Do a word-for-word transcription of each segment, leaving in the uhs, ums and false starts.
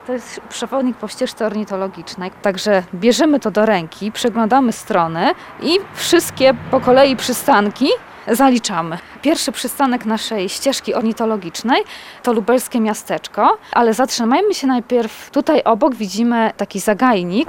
To jest przewodnik po ścieżce ornitologicznej, także bierzemy to do ręki, przeglądamy strony i wszystkie po kolei przystanki zaliczamy. Pierwszy przystanek naszej ścieżki ornitologicznej to lubelskie miasteczko, ale zatrzymajmy się najpierw. Tutaj obok widzimy taki zagajnik.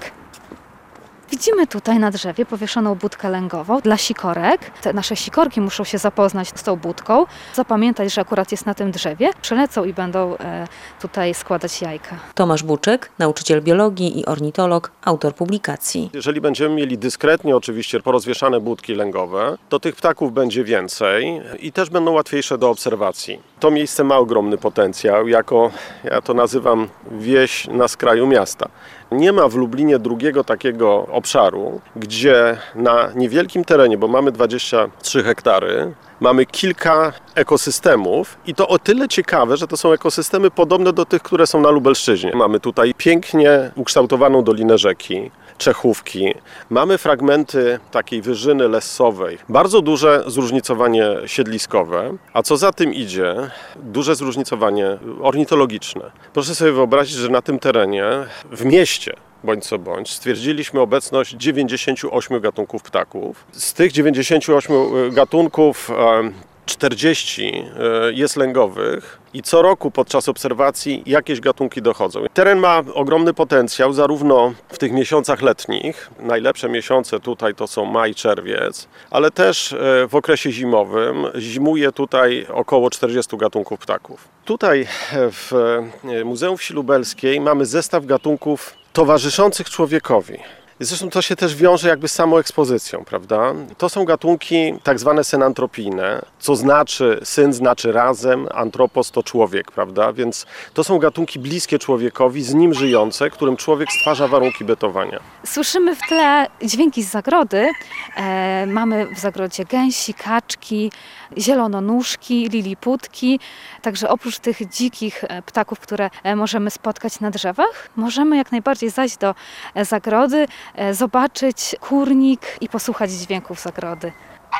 Widzimy tutaj na drzewie powieszoną budkę lęgową dla sikorek. Te nasze sikorki muszą się zapoznać z tą budką, zapamiętać, że akurat jest na tym drzewie. Przylecą i będą e, tutaj składać jajka. Tomasz Buczek, nauczyciel biologii i ornitolog, autor publikacji. Jeżeli będziemy mieli dyskretnie oczywiście porozwieszane budki lęgowe, to tych ptaków będzie więcej i też będą łatwiejsze do obserwacji. To miejsce ma ogromny potencjał, jako, ja to nazywam, wieś na skraju miasta. Nie ma w Lublinie drugiego takiego obszaru, gdzie na niewielkim terenie, bo mamy dwadzieścia trzy hektary, mamy kilka ekosystemów i to o tyle ciekawe, że to są ekosystemy podobne do tych, które są na Lubelszczyźnie. Mamy tutaj pięknie ukształtowaną dolinę rzeki, Czechówki. Mamy fragmenty takiej wyżyny lesowej, bardzo duże zróżnicowanie siedliskowe, a co za tym idzie, duże zróżnicowanie ornitologiczne. Proszę sobie wyobrazić, że na tym terenie, w mieście, bądź co bądź, stwierdziliśmy obecność dziewięćdziesięciu ośmiu gatunków ptaków. Z tych dziewięćdziesięciu ośmiu gatunków czterdzieści jest lęgowych i co roku podczas obserwacji jakieś gatunki dochodzą. Teren ma ogromny potencjał zarówno w tych miesiącach letnich, najlepsze miesiące tutaj to są maj, czerwiec, ale też w okresie zimowym zimuje tutaj około czterdziestu gatunków ptaków. Tutaj w Muzeum Wsi Lubelskiej mamy zestaw gatunków towarzyszących człowiekowi. Zresztą to się też wiąże jakby z samą ekspozycją, prawda? To są gatunki tak zwane synantropijne, co znaczy syn znaczy razem, antropos to człowiek, prawda? Więc to są gatunki bliskie człowiekowi, z nim żyjące, którym człowiek stwarza warunki bytowania. Słyszymy w tle dźwięki z zagrody. E, mamy w zagrodzie gęsi, kaczki, zielononóżki, liliputki. Także oprócz tych dzikich ptaków, które możemy spotkać na drzewach, możemy jak najbardziej zajść do zagrody, zobaczyć kurnik i posłuchać dźwięków zagrody.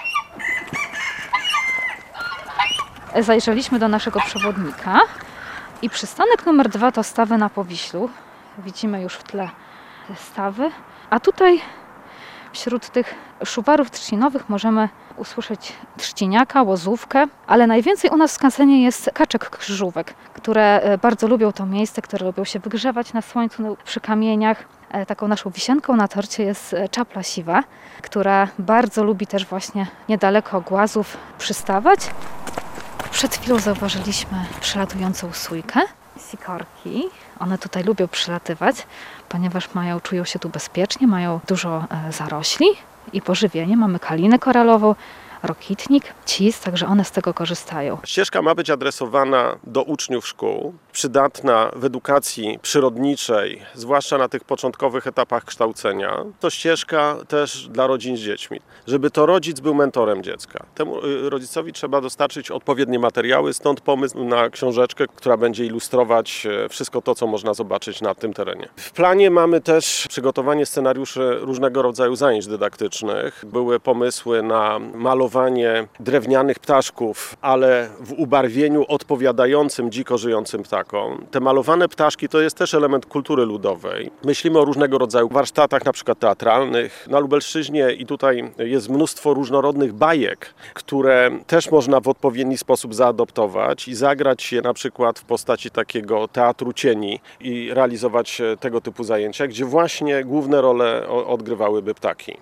Zajrzeliśmy do naszego przewodnika i przystanek numer dwa to stawy na Powiślu. Widzimy już w tle stawy, a tutaj wśród tych szuwarów trzcinowych możemy usłyszeć trzciniaka, łozówkę, ale najwięcej u nas w skansenie jest kaczek krzyżówek, które bardzo lubią to miejsce, które lubią się wygrzewać na słońcu przy kamieniach. Taką naszą wisienką na torcie jest czapla siwa, która bardzo lubi też właśnie niedaleko głazów przystawać. Przed chwilą zauważyliśmy przylatującą sójkę, sikorki. One tutaj lubią przylatywać, ponieważ mają, czują się tu bezpiecznie, mają dużo zarośli i pożywienie. Mamy kalinę koralową, rokitnik, cis, także one z tego korzystają. Ścieżka ma być adresowana do uczniów szkół, przydatna w edukacji przyrodniczej, zwłaszcza na tych początkowych etapach kształcenia. To ścieżka też dla rodzin z dziećmi, żeby to rodzic był mentorem dziecka. Temu rodzicowi trzeba dostarczyć odpowiednie materiały, stąd pomysł na książeczkę, która będzie ilustrować wszystko to, co można zobaczyć na tym terenie. W planie mamy też przygotowanie scenariuszy różnego rodzaju zajęć dydaktycznych. Były pomysły na malowanie drewnianych ptaszków, ale w ubarwieniu odpowiadającym dziko żyjącym ptakom. Te malowane ptaszki to jest też element kultury ludowej. Myślimy o różnego rodzaju warsztatach, na przykład teatralnych. Na Lubelszczyźnie i tutaj jest mnóstwo różnorodnych bajek, które też można w odpowiedni sposób zaadoptować i zagrać je na przykład w postaci takiego teatru cieni i realizować tego typu zajęcia, gdzie właśnie główne role odgrywałyby ptaki.